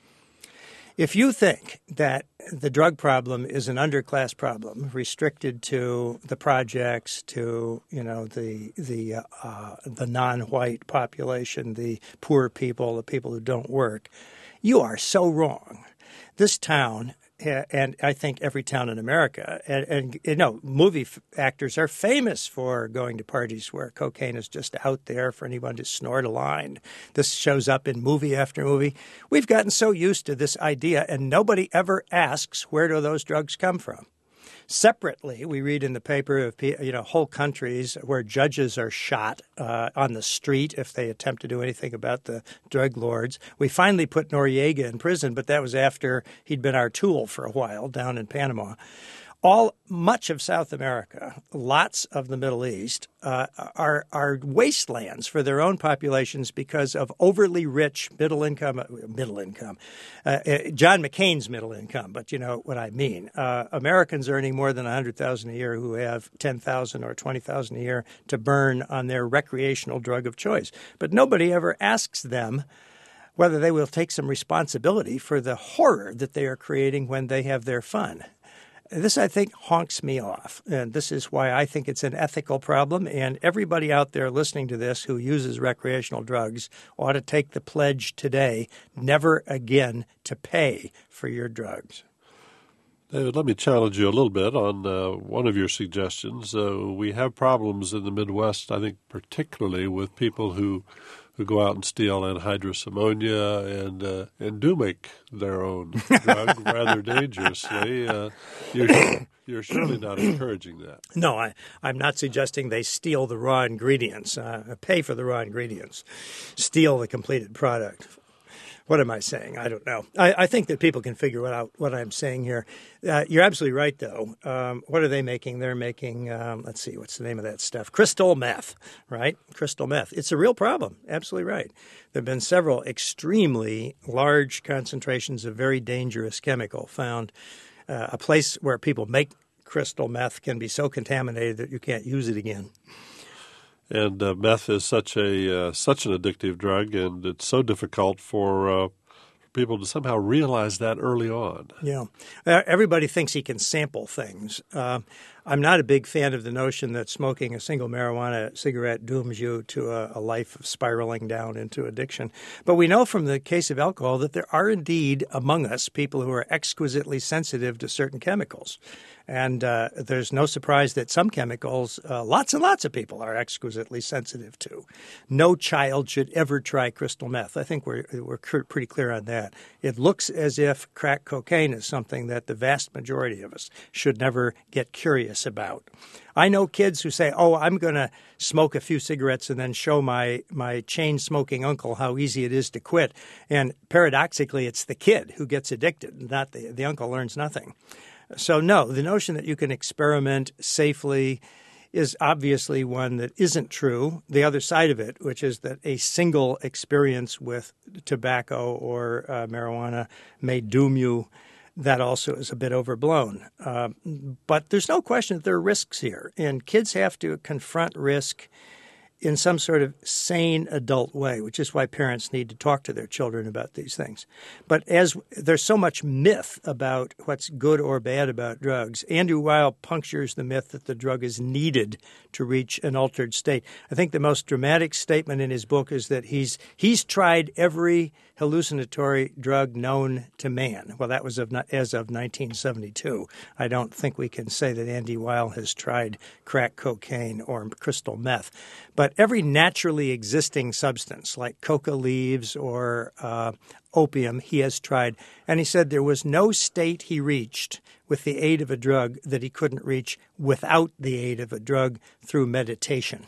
If you think that the drug problem is an underclass problem, restricted to the projects, to you know the the uh, the non-white population, the poor people, the people who don't work, you are so wrong. This town, and I think every town in America, and, and you know, movie f- actors are famous for going to parties where cocaine is just out there for anyone to snort a line. This shows up in movie after movie. We've gotten so used to this idea, and nobody ever asks, where do those drugs come from? Separately, we read in the paper of you know whole countries where judges are shot uh, on the street if they attempt to do anything about the drug lords. We finally put Noriega in prison, but that was after he'd been our tool for a while down in Panama. All much of South America, lots of the Middle East, uh, are are wastelands for their own populations because of overly rich middle income. Middle income, uh, John McCain's middle income, but you know what I mean. Uh, Americans earning more than a hundred thousand a year who have ten thousand or twenty thousand a year to burn on their recreational drug of choice, but nobody ever asks them whether they will take some responsibility for the horror that they are creating when they have their fun. This, I think, honks me off, and this is why I think it's an ethical problem, and everybody out there listening to this who uses recreational drugs ought to take the pledge today never again to pay for your drugs. David, let me challenge you a little bit on uh, one of your suggestions. Uh, we have problems in the Midwest, I think, particularly with people who who go out and steal anhydrous ammonia and uh, and do make their own drug rather dangerously. Uh, you're, you're surely not encouraging that. No, I, I'm not suggesting they steal the raw ingredients, uh, pay for the raw ingredients, steal the completed product. What am I saying? I don't know. I, I think that people can figure out what I'm saying here. Uh, you're absolutely right, though. Um, what are they making? They're making, um, let's see, what's the name of that stuff? Crystal meth, right? Crystal meth. It's a real problem. Absolutely right. There have been several extremely large concentrations of very dangerous chemical found. Uh, a place where people make crystal meth can be so contaminated that you can't use it again. And uh, meth is such a uh, such an addictive drug, and it's so difficult for uh, people to somehow realize that early on. Yeah. Uh, everybody thinks he can sample things. Uh, I'm not a big fan of the notion that smoking a single marijuana cigarette dooms you to a, a life of spiraling down into addiction. But we know from the case of alcohol that there are indeed among us people who are exquisitely sensitive to certain chemicals. And uh, there's no surprise that some chemicals, uh, lots and lots of people are exquisitely sensitive to. No child should ever try crystal meth. I think we're we're pretty clear on that. It looks as if crack cocaine is something that the vast majority of us should never get curious about. I know kids who say, oh, I'm going to smoke a few cigarettes and then show my, my chain-smoking uncle how easy it is to quit. And paradoxically, it's the kid who gets addicted, not the, the uncle learns nothing. So, no, the notion that you can experiment safely is obviously one that isn't true. The other side of it, which is that a single experience with tobacco or uh, marijuana may doom you, that also is a bit overblown. Uh, but there's no question that there are risks here, and kids have to confront risk in some sort of sane adult way, which is why parents need to talk to their children about these things. But as there's so much myth about what's good or bad about drugs, Andrew Weil punctures the myth that the drug is needed to reach an altered state. I think the most dramatic statement in his book is that he's he's tried every hallucinatory drug known to man. Well, that was of, as of nineteen seventy-two. I don't think we can say that Andy Weil has tried crack cocaine or crystal meth. But every naturally existing substance like coca leaves or uh, opium he has tried. And he said there was no state he reached with the aid of a drug that he couldn't reach without the aid of a drug through meditation.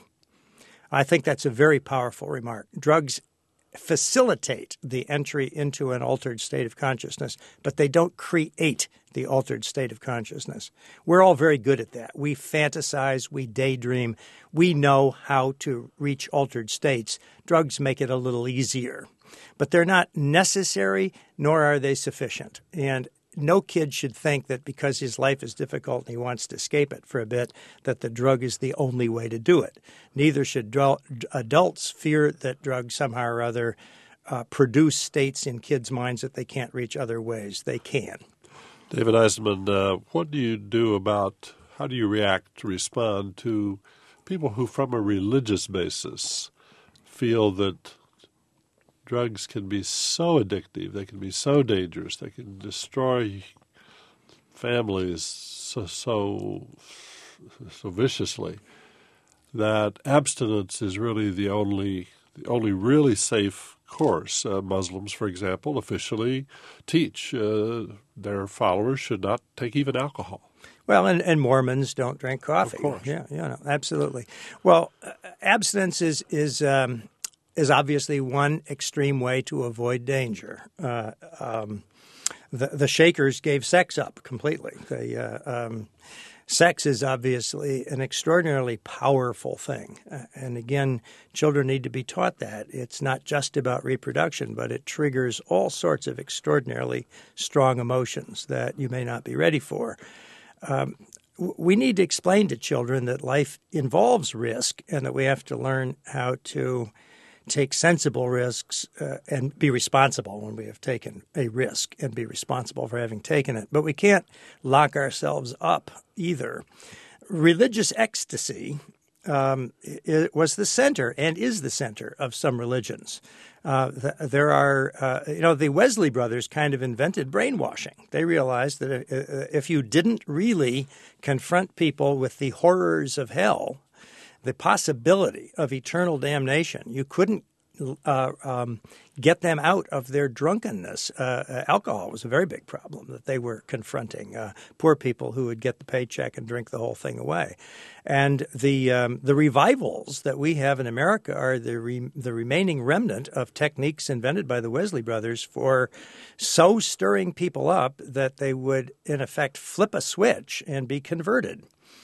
I think that's a very powerful remark. Drugs facilitate the entry into an altered state of consciousness, but they don't create the altered state of consciousness. We're all very good at that. We fantasize, we daydream, we know how to reach altered states. Drugs make it a little easier, but they're not necessary, nor are they sufficient. And no kid should think that because his life is difficult and he wants to escape it for a bit, that the drug is the only way to do it. Neither should adults fear that drugs somehow or other uh, produce states in kids' minds that they can't reach other ways. They can. David Eisenman, uh, what do you do about, how do you react to respond to people who from a religious basis feel that drugs can be so addictive, they can be so dangerous, they can destroy families so so, so viciously, that abstinence is really the only the only really safe course. Uh, Muslims, for example, officially teach uh, their followers should not take even alcohol. Well, and, and Mormons don't drink coffee. Of course. Yeah, yeah, no, absolutely. Well, uh, abstinence is is um, is obviously one extreme way to avoid danger. Uh, um, the, the Shakers gave sex up completely. They, uh, um, sex is obviously an extraordinarily powerful thing. Uh, and again, children need to be taught that. It's not just about reproduction, but it triggers all sorts of extraordinarily strong emotions that you may not be ready for. Um, we need to explain to children that life involves risk and that we have to learn how to take sensible risks uh, and be responsible when we have taken a risk and be responsible for having taken it. But we can't lock ourselves up either. Religious ecstasy um, it was the center and is the center of some religions. Uh, th- there are, uh, you know, the Wesley brothers kind of invented brainwashing. They realized that uh, if you didn't really confront people with the horrors of hell, the possibility of eternal damnation, you couldn't uh, um, get them out of their drunkenness. Uh, alcohol was a very big problem that they were confronting. Uh, poor people who would get the paycheck and drink the whole thing away. And the um, the revivals that we have in America are the re- the remaining remnant of techniques invented by the Wesley brothers for so stirring people up that they would, in effect, flip a switch and be converted.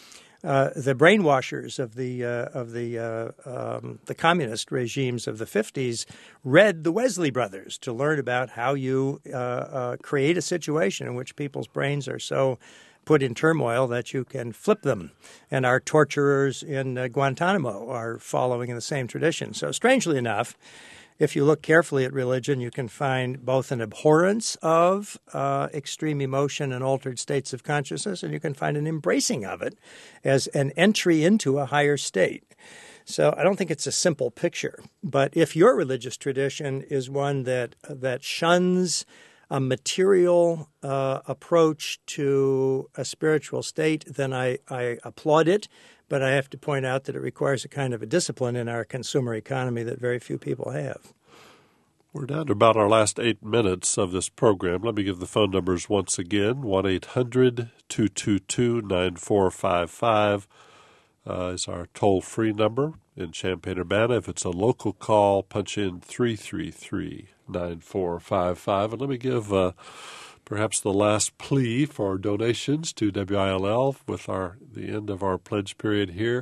Uh, the brainwashers of the uh, of the uh, um, the communist regimes of the fifties read the Wesley brothers to learn about how you uh, uh, create a situation in which people's brains are so put in turmoil that you can flip them. And our torturers in uh, Guantanamo are following in the same tradition. So strangely enough, if you look carefully at religion, you can find both an abhorrence of uh, extreme emotion and altered states of consciousness, and you can find an embracing of it as an entry into a higher state. So I don't think it's a simple picture. But if your religious tradition is one that that shuns a material uh, approach to a spiritual state, then I, I applaud it. But I have to point out that it requires a kind of a discipline in our consumer economy that very few people have. We're down to about our last eight minutes of this program. Let me give the phone numbers once again. one eight hundred two two two nine four five five uh, is our toll-free number in Champaign-Urbana. If it's a local call, punch in three three three nine four five five. And let me give uh, perhaps the last plea for donations to W I L L with our the end of our pledge period here.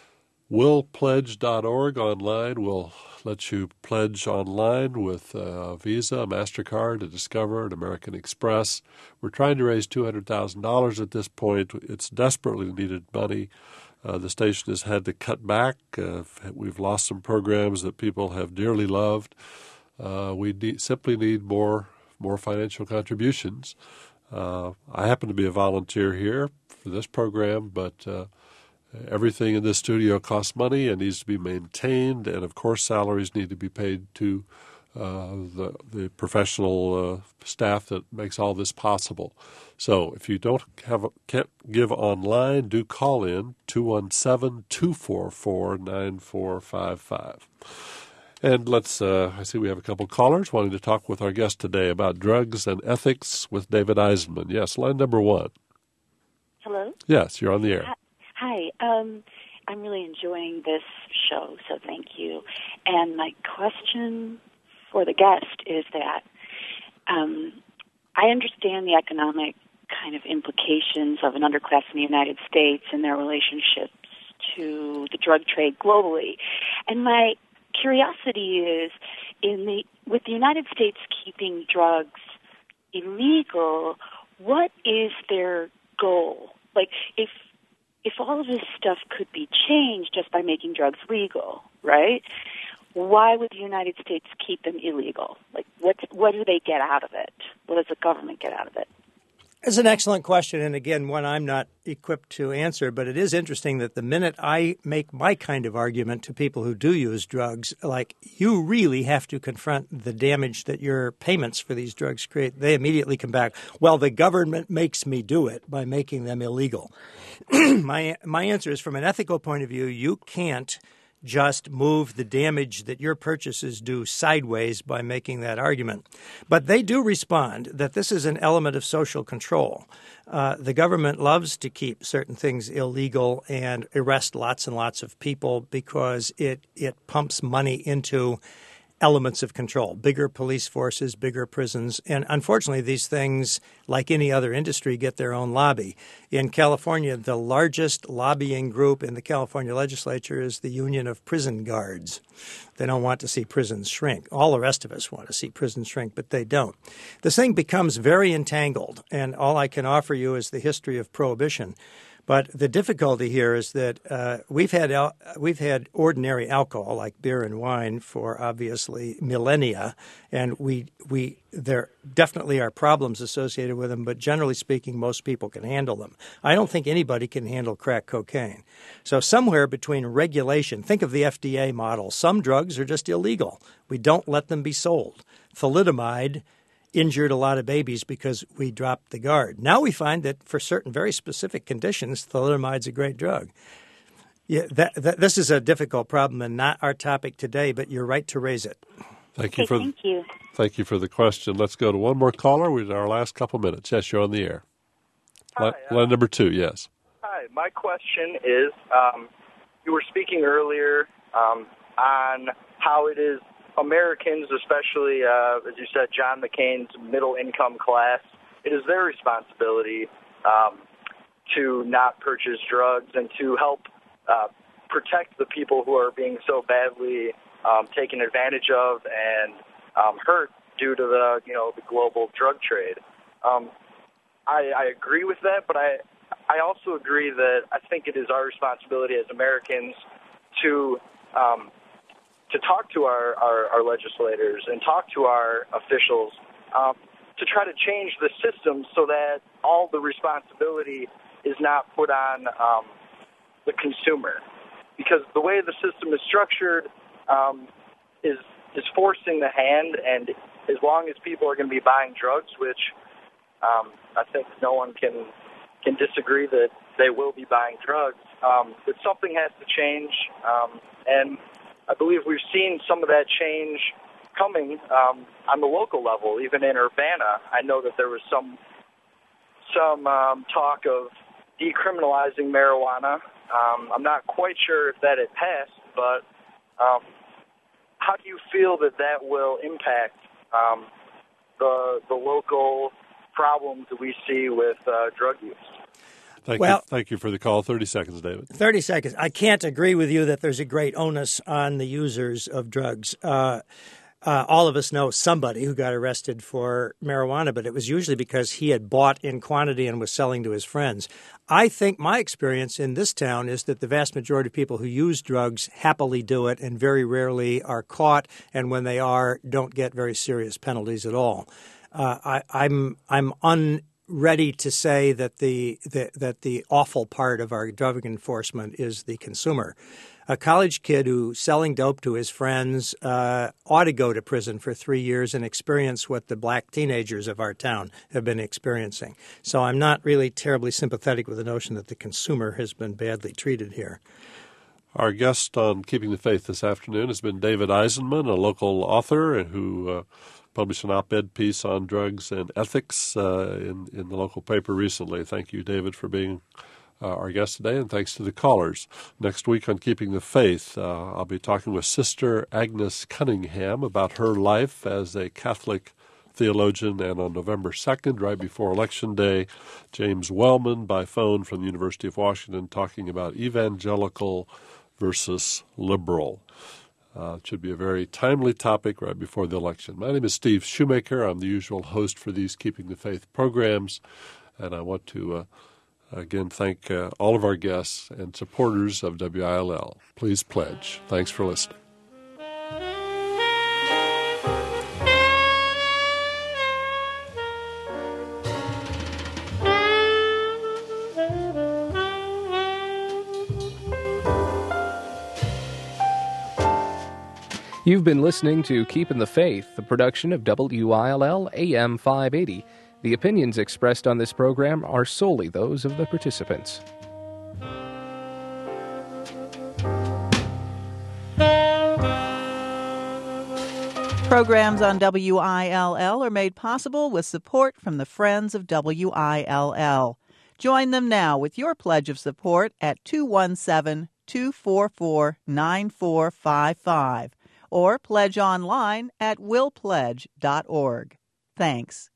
will pledge dot org online will let you pledge online with uh, Visa, MasterCard, a Discover, an American Express. We're trying to raise two hundred thousand dollars at this point. It's desperately needed money. Uh, the station has had to cut back. Uh, we've lost some programs that people have dearly loved. Uh, we need, simply need more more financial contributions. Uh, I happen to be a volunteer here for this program, but uh, everything in this studio costs money and needs to be maintained, and of course salaries need to be paid to uh, the, the professional uh, staff that makes all this possible. So if you don't have a, can't give online, do call in two one seven, two four four, nine four five five. And let's, uh, I see we have a couple callers wanting to talk with our guest today about drugs and ethics with David Eisenman. Yes, line number one. Hello? Yes, you're on the air. Hi. Um, I'm really enjoying this show, so thank you. And my question for the guest is that um, I understand the economic kind of implications of an underclass in the United States and their relationships to the drug trade globally. And my curiosity is, in the with the United States keeping drugs illegal, what is their goal? Like, if if all of this stuff could be changed just by making drugs legal, right? Why would the United States keep them illegal? Like, what what do they get out of it? What does the government get out of it? It's an excellent question, and again, one I'm not equipped to answer, but it is interesting that the minute I make my kind of argument to people who do use drugs, like, you really have to confront the damage that your payments for these drugs create, they immediately come back, well, the government makes me do it by making them illegal. my my answer is, from an ethical point of view, you can't just move the damage that your purchases do sideways by making that argument. But they do respond that this is an element of social control. Uh, the government loves to keep certain things illegal and arrest lots and lots of people because it, it pumps money into elements of control, bigger police forces, bigger prisons. And unfortunately, these things, like any other industry, get their own lobby. In California, the largest lobbying group in the California legislature is the Union of Prison Guards. They don't want to see prisons shrink. All the rest of us want to see prisons shrink, but they don't. This thing becomes very entangled, and all I can offer you is the history of prohibition. But the difficulty here is that uh, we've had al- we've had ordinary alcohol like beer and wine for obviously millennia, and we we there definitely are problems associated with them. But generally speaking, most people can handle them. I don't think anybody can handle crack cocaine. So somewhere between regulation, think of the F D A model. Some drugs are just illegal. We don't let them be sold. Thalidomide injured a lot of babies because we dropped the guard. Now we find that for certain very specific conditions, thalidomide's a great drug. Yeah, that, that, this is a difficult problem and not our topic today, but you're right to raise it. Thank you okay, for thank you. Thank you for the question. Let's go to one more caller. We're in our last couple minutes. Yes, you're on the air. Hi, Line, uh, line number two, yes. Hi, my question is, um, you were speaking earlier um, on how it is Americans, especially, uh, as you said, John McCain's middle-income class, it is their responsibility um, to not purchase drugs and to help uh, protect the people who are being so badly um, taken advantage of and um, hurt due to the, you know, the global drug trade. Um, I, I agree with that, but I, I also agree that I think it is our responsibility as Americans to um, to talk to our, our, our legislators and talk to our officials um, to try to change the system so that all the responsibility is not put on um, the consumer. Because the way the system is structured um, is is forcing the hand, and as long as people are going to be buying drugs, which um, I think no one can can disagree that they will be buying drugs, um, that something has to change, um, and I believe we've seen some of that change coming um, on the local level, even in Urbana. I know that there was some some um, talk of decriminalizing marijuana. Um, I'm not quite sure if that had passed, but um, how do you feel that that will impact um, the the local problems that we see with uh, drug use? Thank well, you. Thank you for the call. thirty seconds, David. thirty seconds. I can't agree with you that there's a great onus on the users of drugs. Uh, uh, all of us know somebody who got arrested for marijuana, but it was usually because he had bought in quantity and was selling to his friends. I think my experience in this town is that the vast majority of people who use drugs happily do it and very rarely are caught, and when they are, don't get very serious penalties at all. Uh, I, I'm I'm un. ready to say that the, the that the awful part of our drug enforcement is the consumer. A college kid who's selling dope to his friends uh, ought to go to prison for three years and experience what the black teenagers of our town have been experiencing. So I'm not really terribly sympathetic with the notion that the consumer has been badly treated here. Our guest on Keeping the Faith this afternoon has been David Eisenman, a local author who uh, published an op-ed piece on drugs and ethics uh, in, in the local paper recently. Thank you, David, for being uh, our guest today, and thanks to the callers. Next week on Keeping the Faith, uh, I'll be talking with Sister Agnes Cunningham about her life as a Catholic theologian, and on November second, right before Election Day, James Wellman by phone from the University of Washington talking about evangelical versus liberal. Uh, it should be a very timely topic right before the election. My name is Steve Shoemaker. I'm the usual host for these Keeping the Faith programs, and I want to uh, again thank uh, all of our guests and supporters of W I L L. Please pledge. Thanks for listening. You've been listening to Keeping the Faith, the production of W I L L A M five eighty. The opinions expressed on this program are solely those of the participants. Programs on W I L L are made possible with support from the Friends of W I L L. Join them now with your pledge of support at two one seven, two four four, nine four five five. or pledge online at will pledge dot org. Thanks.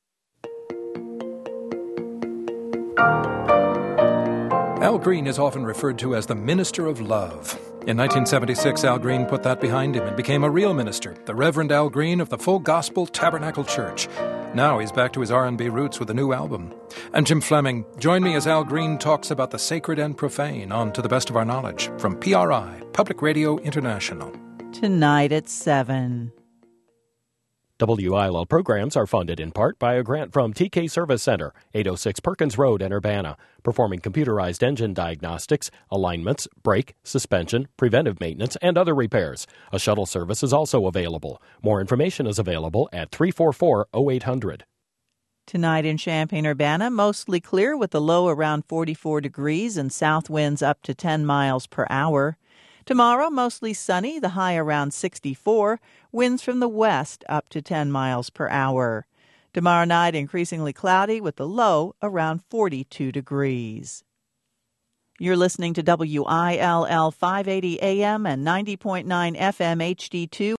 Al Green is often referred to as the Minister of Love. In nineteen seventy-six, Al Green put that behind him and became a real minister, the Reverend Al Green of the Full Gospel Tabernacle Church. Now he's back to his R and B roots with a new album. I'm Jim Fleming. Join me as Al Green talks about the sacred and profane on To the Best of Our Knowledge from P R I, Public Radio International. Tonight at seven. W I L L programs are funded in part by a grant from T K Service Center, eight oh six Perkins Road in Urbana, performing computerized engine diagnostics, alignments, brake, suspension, preventive maintenance, and other repairs. A shuttle service is also available. More information is available at three four four, oh eight hundred. Tonight in Champaign-Urbana, mostly clear with the low around forty-four degrees and south winds up to ten miles per hour. Tomorrow, mostly sunny, the high around sixty-four, winds from the west up to ten miles per hour. Tomorrow night, increasingly cloudy with the low around forty-two degrees. You're listening to W I L L five eighty A M and ninety point nine F M H D two.